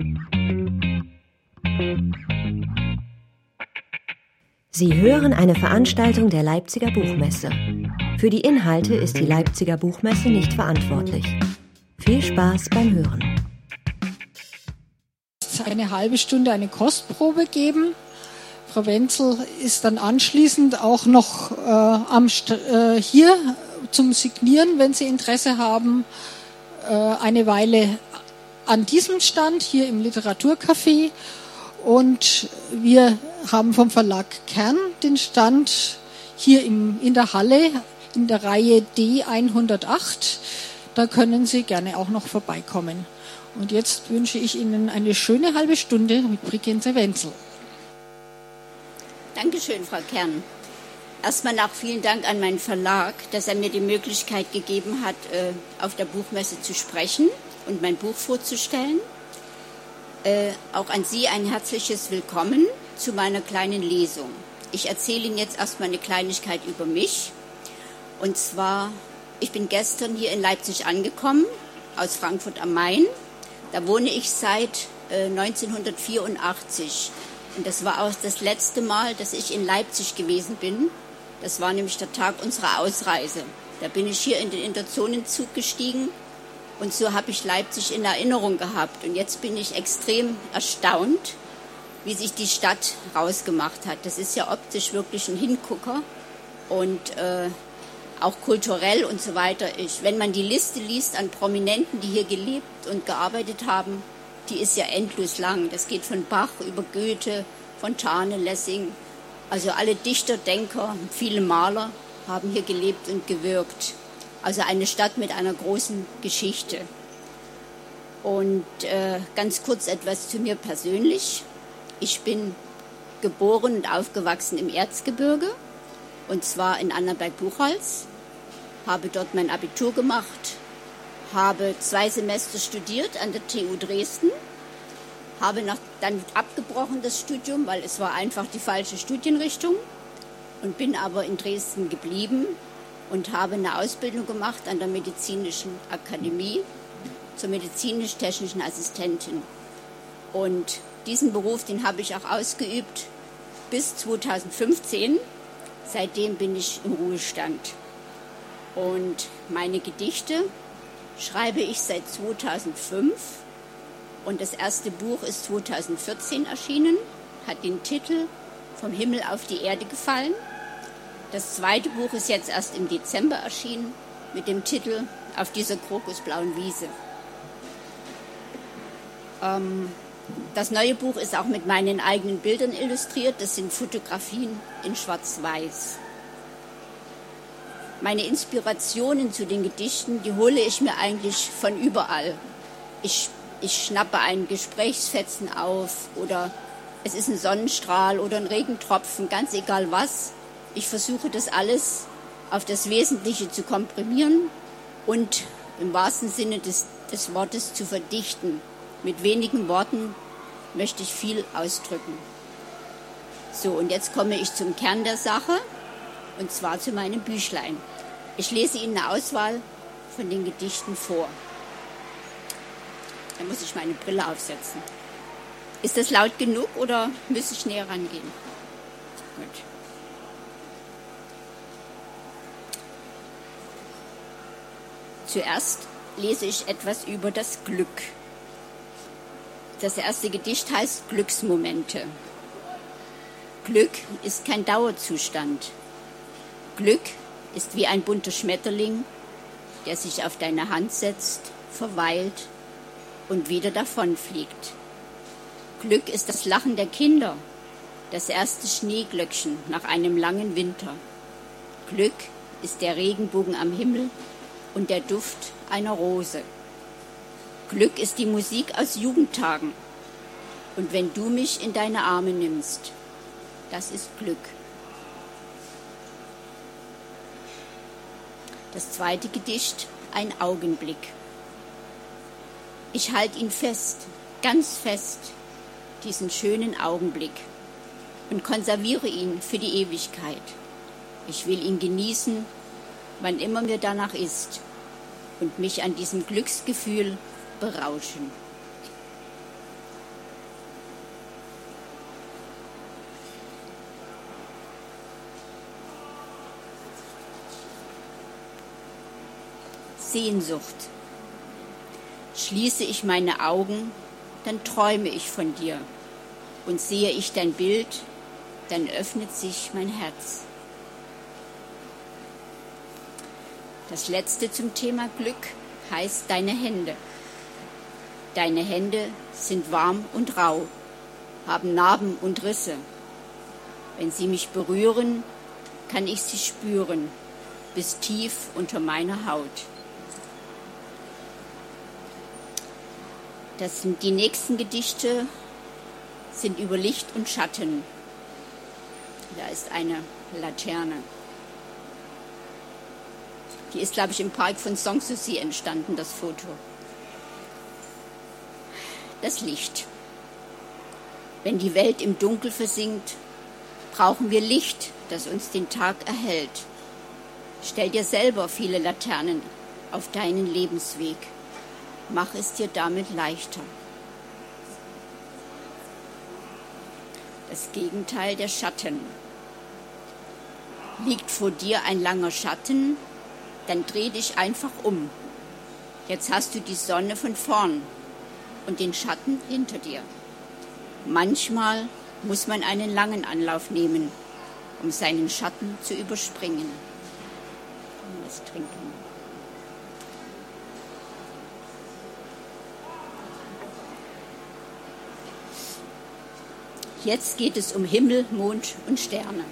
Sie hören eine Veranstaltung der Leipziger Buchmesse. Für die Inhalte ist die Leipziger Buchmesse nicht verantwortlich. Viel Spaß beim Hören. Eine halbe Stunde eine Kostprobe geben. Frau Wenzel ist dann anschließend auch noch hier zum Signieren, wenn Sie Interesse haben, eine Weile an diesem Stand hier im Literaturcafé. Und wir haben vom Verlag Kern den Stand hier in der Halle, in der Reihe D108. Da können Sie gerne auch noch vorbeikommen. Und jetzt wünsche ich Ihnen eine schöne halbe Stunde mit Brigitte Wenzel. Dankeschön, Frau Kern. Erstmal auch vielen Dank an meinen Verlag, dass er mir die Möglichkeit gegeben hat, auf der Buchmesse zu sprechen und mein Buch vorzustellen. Auch an Sie ein herzliches Willkommen zu meiner kleinen Lesung. Ich erzähle Ihnen jetzt erstmal eine Kleinigkeit über mich. Und zwar, ich bin gestern hier in Leipzig angekommen, aus Frankfurt am Main. Da wohne ich seit 1984. Und das war auch das letzte Mal, dass ich in Leipzig gewesen bin. Das war nämlich der Tag unserer Ausreise. Da bin ich hier in den Interzonenzug gestiegen. Und so habe ich Leipzig in Erinnerung gehabt. Und jetzt bin ich extrem erstaunt, wie sich die Stadt rausgemacht hat. Das ist ja optisch wirklich ein Hingucker und auch kulturell und so weiter. Wenn man die Liste liest an Prominenten, die hier gelebt und gearbeitet haben, die ist ja endlos lang. Das geht von Bach über Goethe, Fontane, Lessing. Also alle Dichter, Denker, viele Maler haben hier gelebt und gewirkt. Also eine Stadt mit einer großen Geschichte. Und ganz kurz etwas zu mir persönlich. Ich bin geboren und aufgewachsen im Erzgebirge, und zwar in Annaberg-Buchholz. Habe dort mein Abitur gemacht, habe 2 Semester studiert an der TU Dresden, habe dann abgebrochen das Studium, weil es war einfach die falsche Studienrichtung, und bin aber in Dresden geblieben und habe eine Ausbildung gemacht an der Medizinischen Akademie zur medizinisch-technischen Assistentin. Und diesen Beruf, den habe ich auch ausgeübt bis 2015. Seitdem bin ich im Ruhestand. Und meine Gedichte schreibe ich seit 2005. Und das erste Buch ist 2014 erschienen, hat den Titel Vom Himmel auf die Erde gefallen. Das zweite Buch ist jetzt erst im Dezember erschienen mit dem Titel Auf dieser krokusblauen Wiese. Das neue Buch ist auch mit meinen eigenen Bildern illustriert. Das sind Fotografien in Schwarz-Weiß. Meine Inspirationen zu den Gedichten, die hole ich mir eigentlich von überall. Ich schnappe einen Gesprächsfetzen auf oder es ist ein Sonnenstrahl oder ein Regentropfen, ganz egal was. Ich versuche das alles auf das Wesentliche zu komprimieren und im wahrsten Sinne des Wortes zu verdichten. Mit wenigen Worten möchte ich viel ausdrücken. So, und jetzt komme ich zum Kern der Sache, und zwar zu meinem Büchlein. Ich lese Ihnen eine Auswahl von den Gedichten vor. Da muss ich meine Brille aufsetzen. Ist das laut genug oder muss ich näher rangehen? Gut. Zuerst lese ich etwas über das Glück. Das erste Gedicht heißt Glücksmomente. Glück ist kein Dauerzustand. Glück ist wie ein bunter Schmetterling, der sich auf deine Hand setzt, verweilt und wieder davonfliegt. Glück ist das Lachen der Kinder, das erste Schneeglöckchen nach einem langen Winter. Glück ist der Regenbogen am Himmel und der Duft einer Rose. Glück ist die Musik aus Jugendtagen. Und wenn du mich in deine Arme nimmst, das ist Glück. Das zweite Gedicht, ein Augenblick. Ich halte ihn fest, ganz fest, diesen schönen Augenblick, und konserviere ihn für die Ewigkeit. Ich will ihn genießen, wann immer mir danach ist, und mich an diesem Glücksgefühl berauschen. Sehnsucht. Schließe ich meine Augen, dann träume ich von dir. Und sehe ich dein Bild, dann öffnet sich mein Herz. Das letzte zum Thema Glück heißt deine Hände. Deine Hände sind warm und rau, haben Narben und Risse. Wenn sie mich berühren, kann ich sie spüren, bis tief unter meiner Haut. Die nächsten Gedichte sind über Licht und Schatten. Da ist eine Laterne. Die ist, glaube ich, im Park von Sanssouci entstanden, das Foto. Das Licht. Wenn die Welt im Dunkel versinkt, brauchen wir Licht, das uns den Tag erhellt. Stell dir selber viele Laternen auf deinen Lebensweg. Mach es dir damit leichter. Das Gegenteil der Schatten. Liegt vor dir ein langer Schatten, dann dreh dich einfach um. Jetzt hast du die Sonne von vorn und den Schatten hinter dir. Manchmal muss man einen langen Anlauf nehmen, um seinen Schatten zu überspringen. Was trinken. Jetzt geht es um Himmel, Mond und Sterne.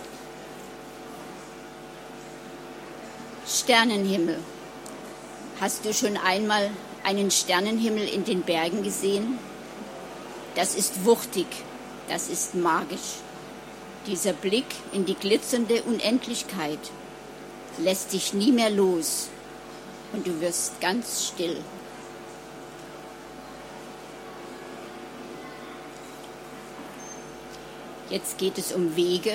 Sternenhimmel. Hast du schon einmal einen Sternenhimmel in den Bergen gesehen? Das ist wuchtig, das ist magisch. Dieser Blick in die glitzernde Unendlichkeit lässt dich nie mehr los und du wirst ganz still. Jetzt geht es um Wege,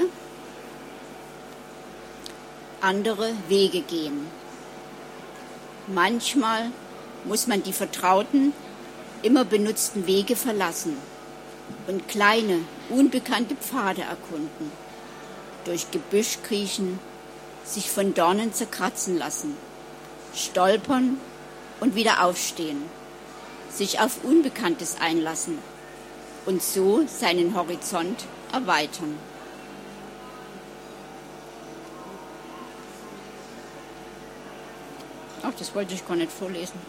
andere Wege gehen. Manchmal muss man die vertrauten, immer benutzten Wege verlassen und kleine, unbekannte Pfade erkunden, durch Gebüsch kriechen, sich von Dornen zerkratzen lassen, stolpern und wieder aufstehen, sich auf Unbekanntes einlassen und so seinen Horizont erweitern. Ach, das wollte ich gar nicht vorlesen.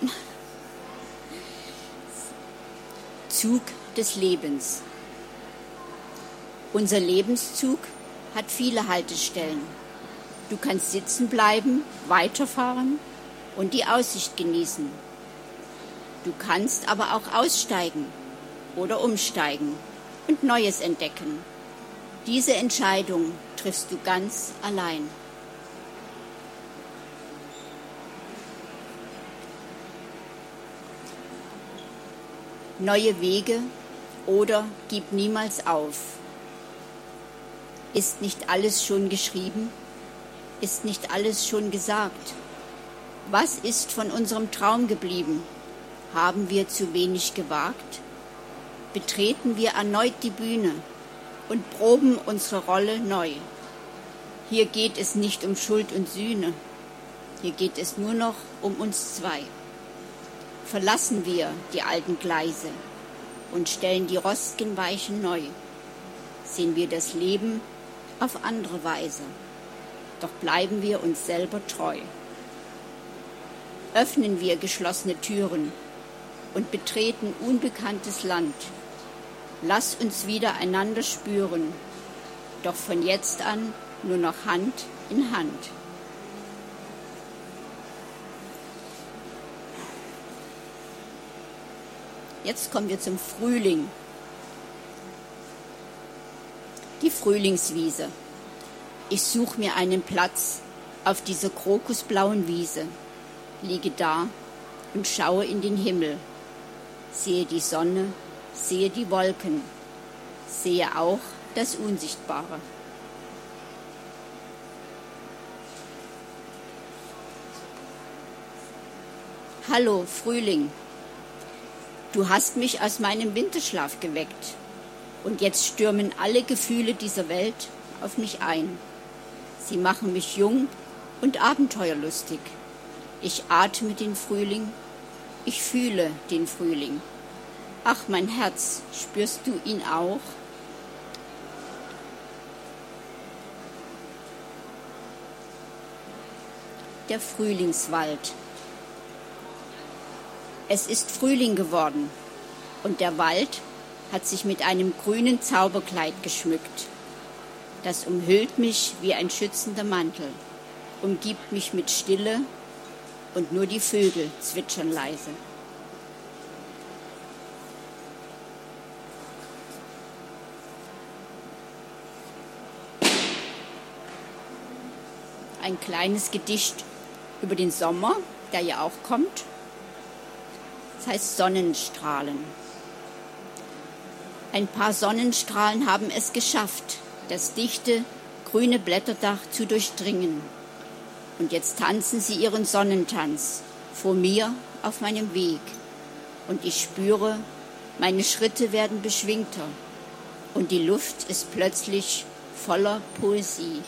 Zug des Lebens. Unser Lebenszug hat viele Haltestellen. Du kannst sitzen bleiben, weiterfahren und die Aussicht genießen. Du kannst aber auch aussteigen oder umsteigen und Neues entdecken. Diese Entscheidung triffst du ganz allein. Neue Wege oder gib niemals auf. Ist nicht alles schon geschrieben? Ist nicht alles schon gesagt? Was ist von unserem Traum geblieben? Haben wir zu wenig gewagt? Betreten wir erneut die Bühne und proben unsere Rolle neu. Hier geht es nicht um Schuld und Sühne, hier geht es nur noch um uns zwei. Verlassen wir die alten Gleise und stellen die rostigen Weichen neu. Sehen wir das Leben auf andere Weise, doch bleiben wir uns selber treu. Öffnen wir geschlossene Türen und betreten unbekanntes Land. Lass uns wieder einander spüren, doch von jetzt an nur noch Hand in Hand. Jetzt kommen wir zum Frühling. Die Frühlingswiese. Ich suche mir einen Platz auf dieser krokusblauen Wiese, liege da und schaue in den Himmel, sehe die Sonne, sehe die Wolken, sehe auch das Unsichtbare. Hallo, Frühling. Du hast mich aus meinem Winterschlaf geweckt und jetzt stürmen alle Gefühle dieser Welt auf mich ein. Sie machen mich jung und abenteuerlustig. Ich atme den Frühling, ich fühle den Frühling. Ach, mein Herz, spürst du ihn auch? Der Frühlingswald. Es ist Frühling geworden und der Wald hat sich mit einem grünen Zauberkleid geschmückt. Das umhüllt mich wie ein schützender Mantel, umgibt mich mit Stille und nur die Vögel zwitschern leise. Ein kleines Gedicht über den Sommer, der ja auch kommt. Das heißt Sonnenstrahlen. Ein paar Sonnenstrahlen haben es geschafft, das dichte, grüne Blätterdach zu durchdringen. Und jetzt tanzen sie ihren Sonnentanz vor mir auf meinem Weg. Und ich spüre, meine Schritte werden beschwingter. Und die Luft ist plötzlich voller Poesie.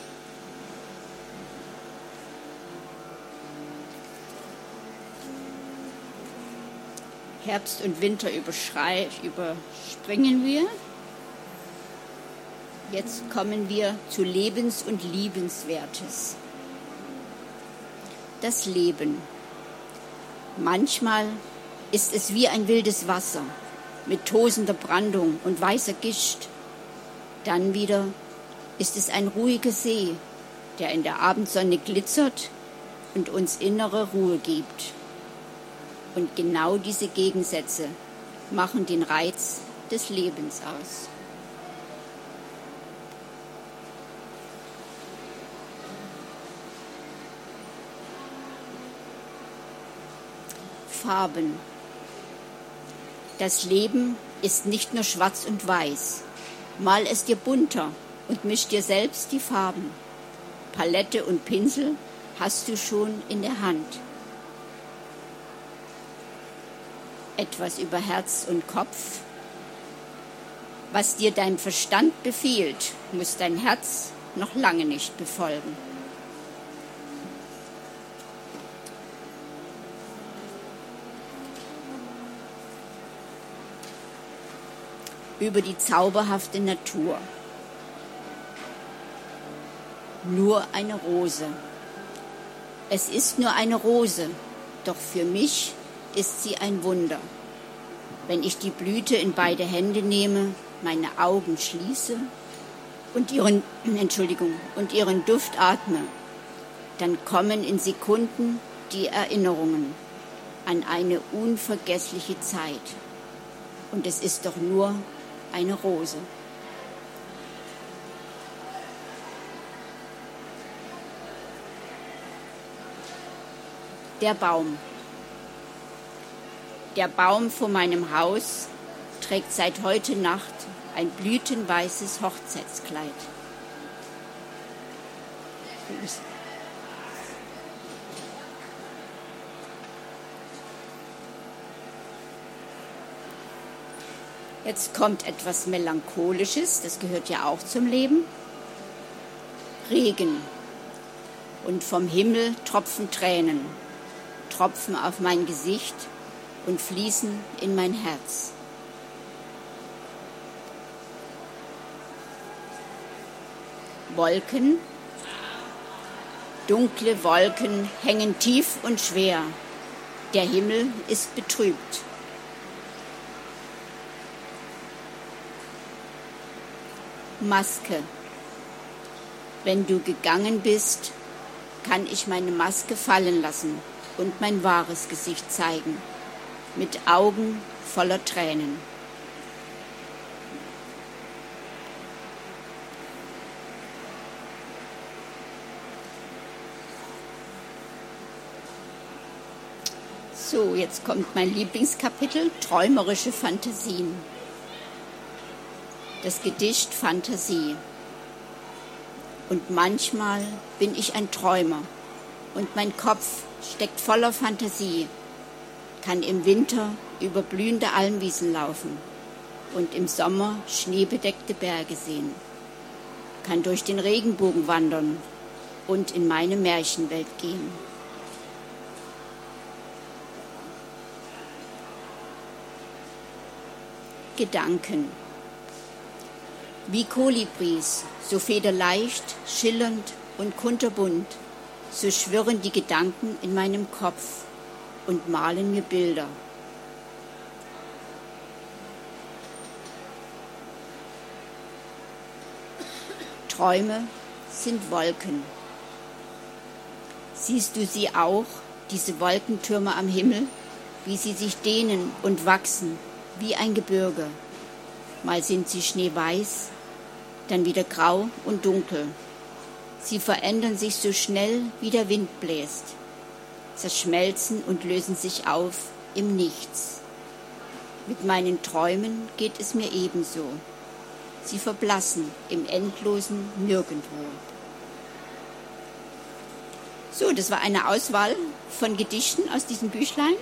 Herbst und Winter überspringen wir. Jetzt kommen wir zu Lebens- und Liebenswertes. Das Leben. Manchmal ist es wie ein wildes Wasser mit tosender Brandung und weißer Gischt. Dann wieder ist es ein ruhiger See, der in der Abendsonne glitzert und uns innere Ruhe gibt. Und genau diese Gegensätze machen den Reiz des Lebens aus. Farben. Das Leben ist nicht nur schwarz und weiß. Mal es dir bunter und misch dir selbst die Farben. Palette und Pinsel hast du schon in der Hand. Etwas über Herz und Kopf. Was dir dein Verstand befiehlt, muss dein Herz noch lange nicht befolgen. Über die zauberhafte Natur. Nur eine Rose. Es ist nur eine Rose, doch für mich ist sie ein Wunder. Wenn ich die Blüte in beide Hände nehme, meine Augen schließe und ihren Duft atme, dann kommen in Sekunden die Erinnerungen an eine unvergessliche Zeit. Und es ist doch nur eine Rose. Der Baum. Der Baum vor meinem Haus trägt seit heute Nacht ein blütenweißes Hochzeitskleid. Jetzt kommt etwas Melancholisches, das gehört ja auch zum Leben. Regen. Und vom Himmel tropfen Tränen, tropfen auf mein Gesicht und fließen in mein Herz. Wolken. Dunkle Wolken hängen tief und schwer. Der Himmel ist betrübt. Maske. Wenn du gegangen bist, kann ich meine Maske fallen lassen und mein wahres Gesicht zeigen, mit Augen voller Tränen. So, jetzt kommt mein Lieblingskapitel, träumerische Fantasien. Das Gedicht Fantasie. Und manchmal bin ich ein Träumer und mein Kopf steckt voller Fantasie, kann im Winter über blühende Almwiesen laufen und im Sommer schneebedeckte Berge sehen, kann durch den Regenbogen wandern und in meine Märchenwelt gehen. Gedanken. Wie Kolibris, so federleicht, schillernd und kunterbunt, so schwirren die Gedanken in meinem Kopf und malen mir Bilder. Träume sind Wolken. Siehst du sie auch, diese Wolkentürme am Himmel, wie sie sich dehnen und wachsen, wie ein Gebirge? Mal sind sie schneeweiß, dann wieder grau und dunkel. Sie verändern sich so schnell, wie der Wind bläst, zerschmelzen und lösen sich auf im Nichts. Mit meinen Träumen geht es mir ebenso. Sie verblassen im endlosen Nirgendwo. So, das war eine Auswahl von Gedichten aus diesem Büchlein.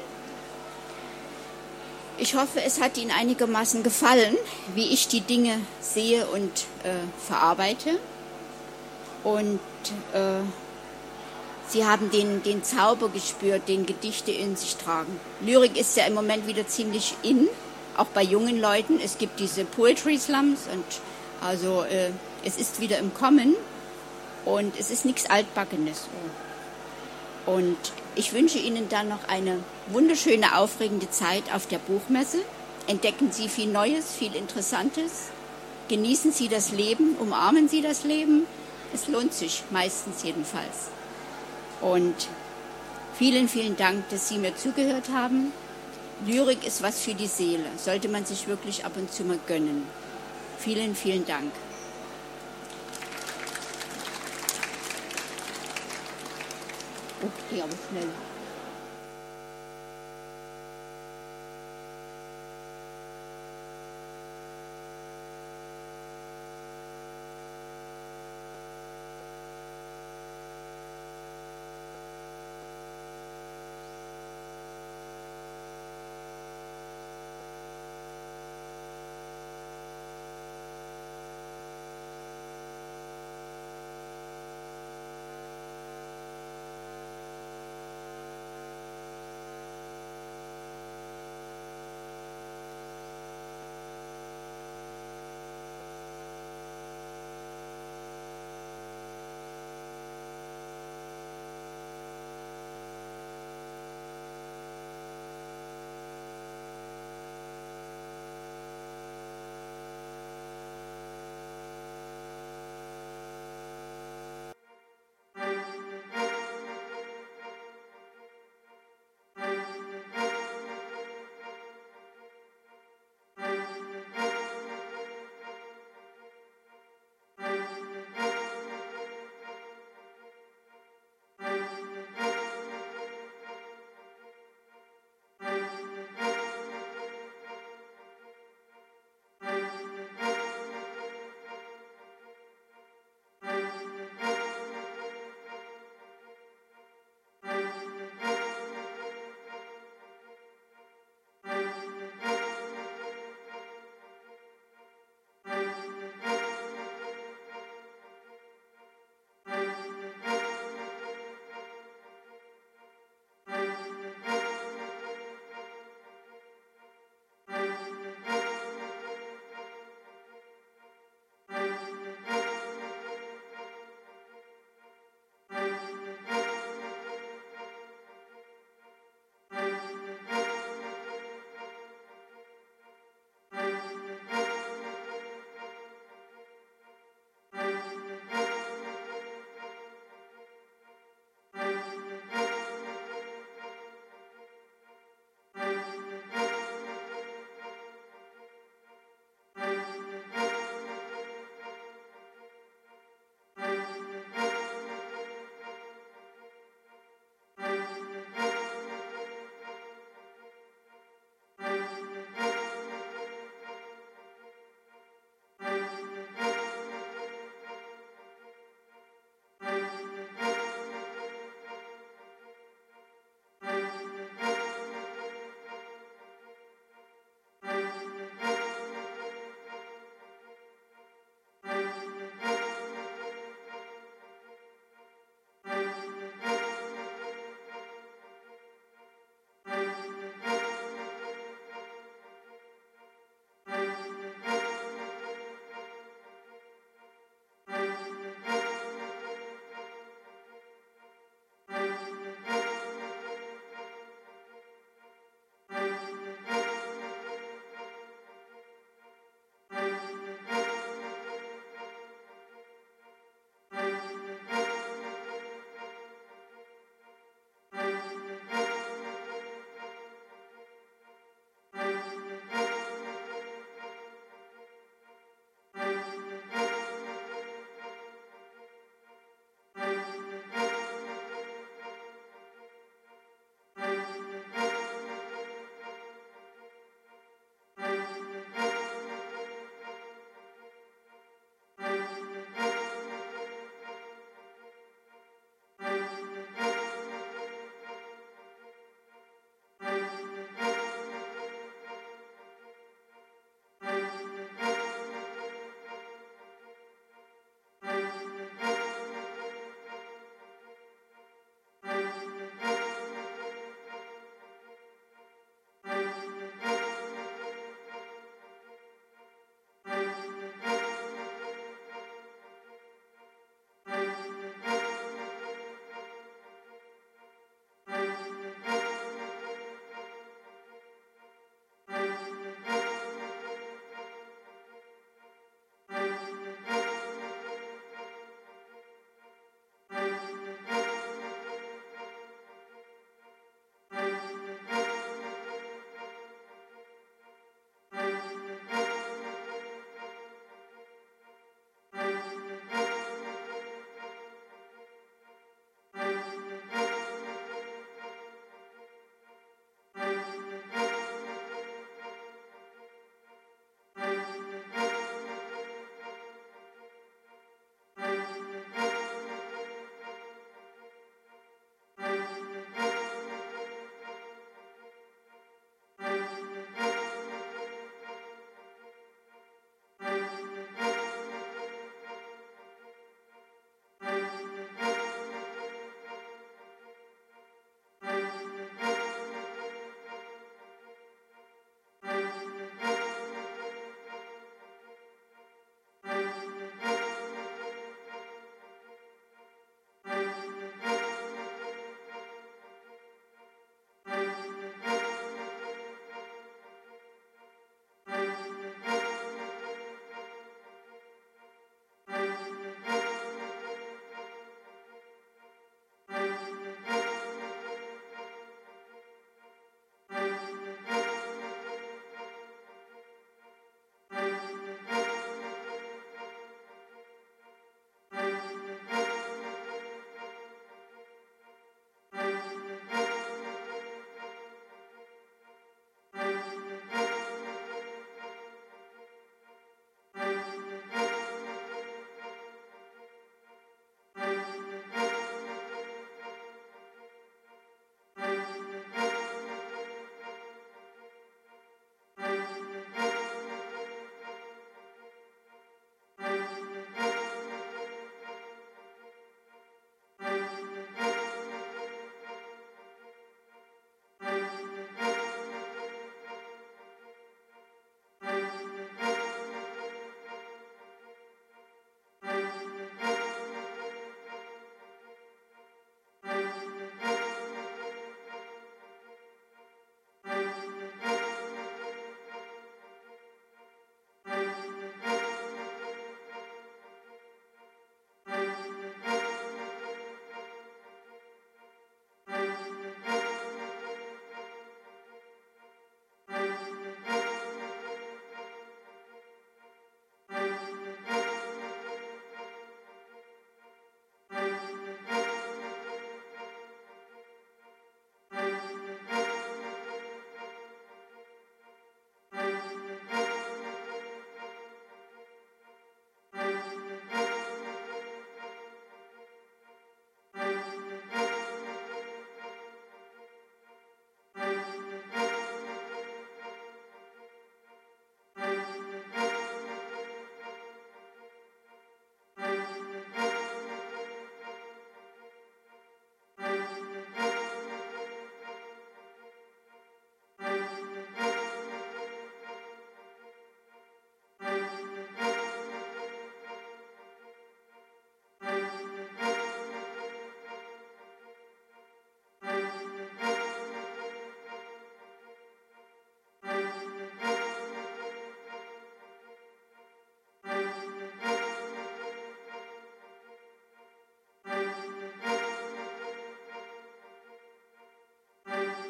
Ich hoffe, es hat Ihnen einigermaßen gefallen, wie ich die Dinge sehe und verarbeite. Und Sie haben den Zauber gespürt, den Gedichte in sich tragen. Lyrik ist ja im Moment wieder ziemlich in, auch bei jungen Leuten. Es gibt diese Poetry Slums und also es ist wieder im Kommen und es ist nichts Altbackenes. Und ich wünsche Ihnen dann noch eine wunderschöne, aufregende Zeit auf der Buchmesse. Entdecken Sie viel Neues, viel Interessantes. Genießen Sie das Leben, umarmen Sie das Leben. Es lohnt sich, meistens jedenfalls. Und vielen, vielen Dank, dass Sie mir zugehört haben. Lyrik ist was für die Seele. Sollte man sich wirklich ab und zu mal gönnen. Vielen, vielen Dank. Oh, ging aber schnell.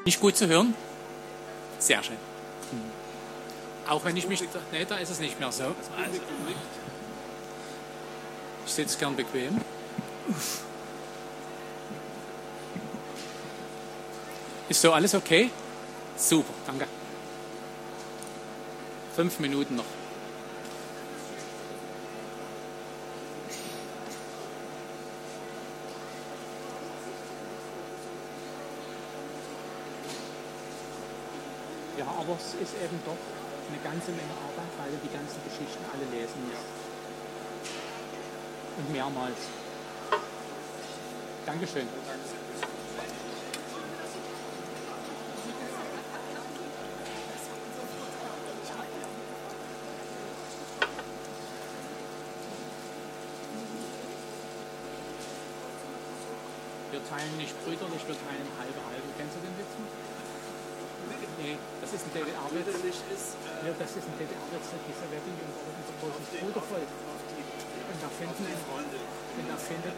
Nicht gut zu hören? Sehr schön. Auch wenn ich mich... Nee, da ist es nicht mehr so. Also, ich sitze gern bequem. Ist so alles okay? Super, danke. 5 Minuten noch. Ja, aber es ist eben doch eine ganze Menge Arbeit, weil wir die ganzen Geschichten alle lesen müssen. Und mehrmals. Dankeschön. Wir teilen nicht brüderlich, wir teilen halbe. Kennst du den Witz? Nee, das ist ein DDR-Witz. Ja, das ist ein DDR-Witz, dieser Sowjetunion war unser großes Brudervolk. Und da findet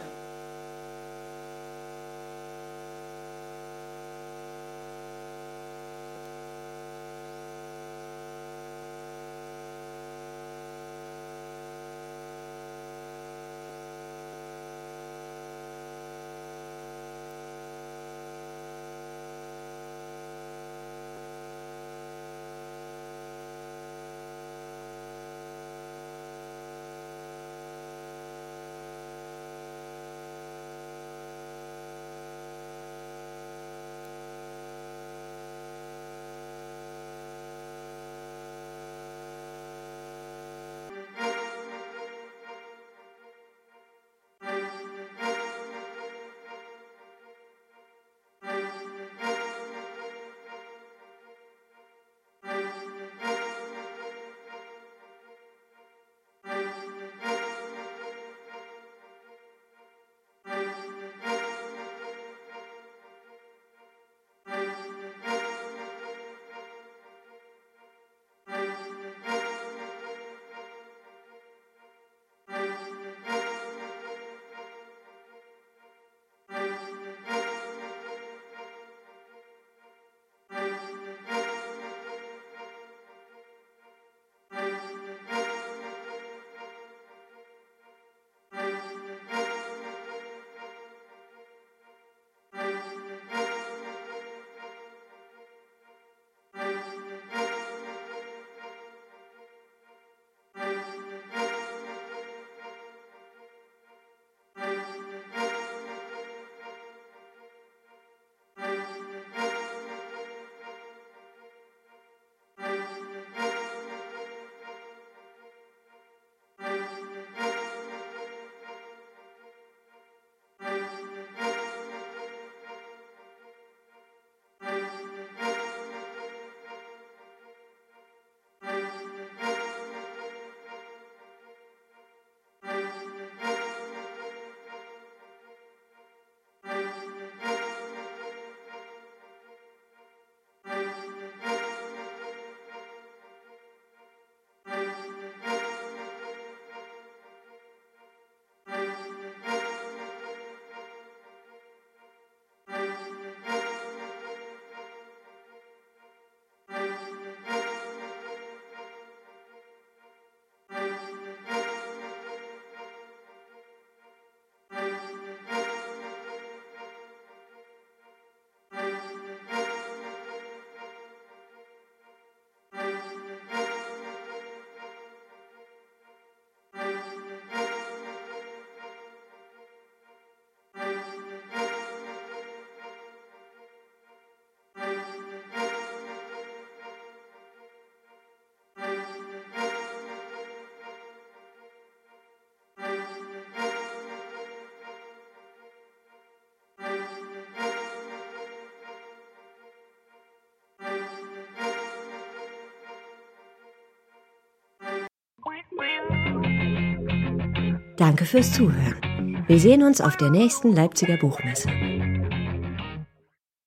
Danke fürs Zuhören. Wir sehen uns auf der nächsten Leipziger Buchmesse.